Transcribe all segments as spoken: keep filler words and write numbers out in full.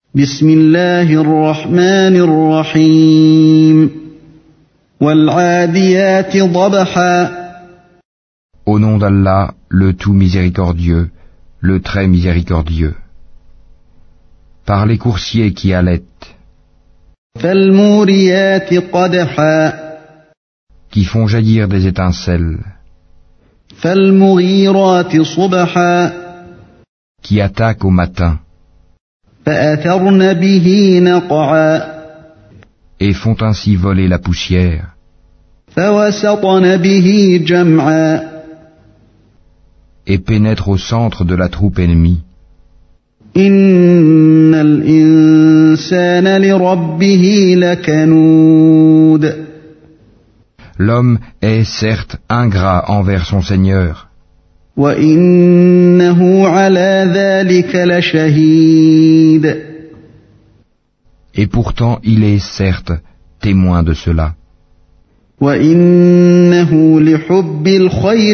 بسم الله الرحمن الرحيم والعاديات ضبحا. Au nom d'Allah, le tout miséricordieux, le très miséricordieux. Par les coursiers qui allaitent, فالموريات قدحا. qui font jaillir des étincelles, فالمغيرات صبحا. qui attaquent au matin, فأثرن به نقعا. et font ainsi voler la poussière, فوسطن به جمعا. et pénètrent au centre de la troupe ennemie. إن الإنسان لربه لكنود. L'homme est certes ingrat envers son Seigneur, وإنه على ذلك لشهيد. et pourtant il est certes témoin de cela. وإنه لحب الخير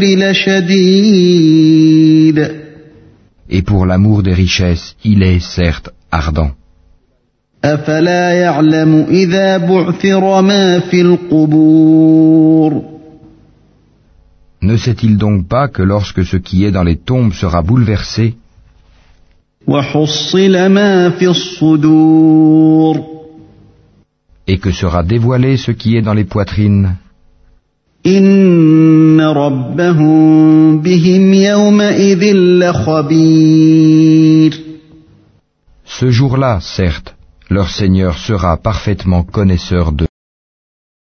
لشديد. Et pour l'amour des richesses, il est certes ardent. أفلا يعلم إذا بعثر ما في القبور. Ne sait-il donc pas que lorsque ce qui est dans les tombes sera bouleversé, وحصل ما في الصدور. et que sera dévoilé ce qui est dans les poitrines, إن ربهم بهم يومئذ لخبير. ce jour-là, certes, leur Seigneur sera parfaitement connaisseur d'eux.